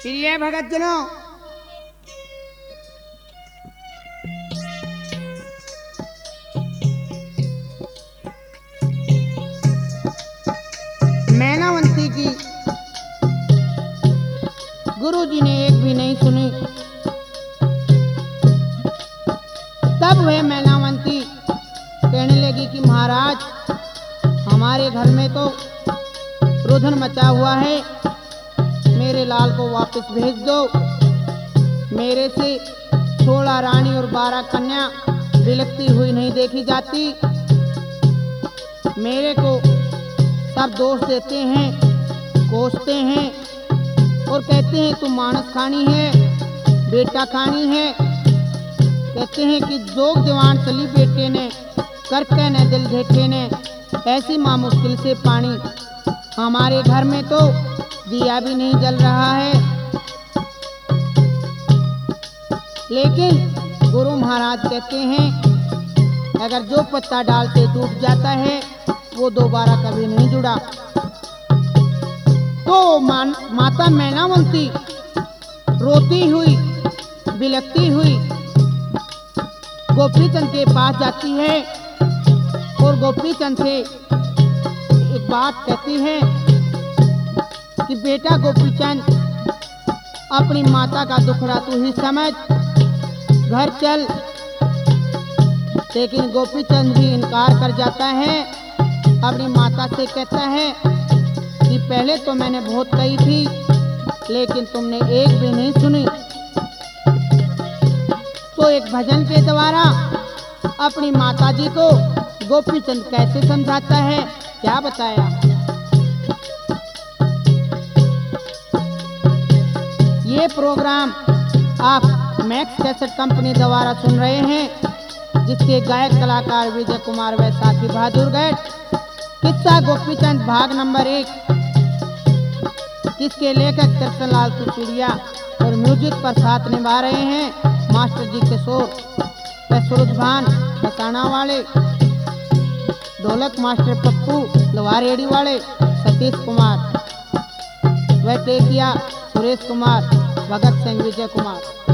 प्रिय भगत जनों, मैनावंती की गुरुजी ने एक भी नहीं सुनी। तब वह मैनावंती कहने लगी कि महाराज, हमारे घर में तो रुधन मचा हुआ है, मेरे लाल को वापस भेज दो। मेरे से 16 रानी और 12 कन्या बिलखती हुई नहीं देखी जाती। मेरे को सब दोष देते हैं, कोसते हैं और कहते हैं तुम मानस खानी है, बेटा खानी है। कहते हैं कि जोग जवान चली बेटे ने, करके न दिल देखे ने, ऐसी माँ मुश्किल से पानी। हमारे घर में तो दिया भी नहीं जल रहा है। लेकिन गुरु महाराज कहते हैं अगर जो पत्ता डाल से टूट जाता है वो दोबारा कभी नहीं जुड़ा। तो माता मैनावंती रोती हुई बिलखती हुई गोपीचंद के पास जाती है और गोपीचंद से एक बात कहती है कि बेटा गोपीचंद, अपनी माता का दुखड़ा तू ही समझ, घर चल। लेकिन गोपीचंद भी इनकार कर जाता है। अपनी माता से कहता है कि पहले तो मैंने बहुत कही थी, लेकिन तुमने एक भी नहीं सुनी। तो एक भजन के द्वारा अपनी माताजी को गोपीचंद कैसे समझाता है, क्या बताया। ये प्रोग्राम आप मैक्स कैसेट कंपनी द्वारा सुन रहे हैं, जिसके गायक कलाकार विजय कुमार व साथी बहादुर गैट। किस्सा गोपीचंद भाग नंबर 1, जिसके लेखक कृष्णलाल सुचुड़िया और म्यूजिक पर साथ निभा रहे हैं मास्टर जी किशोर व सूरज भान बसाना वाले, ढोलक मास्टर पप्पू लवारेड़ी वाले सतीश कुमार व टेकिया सुरेश कुमार, भगत सिंह विजय कुमार।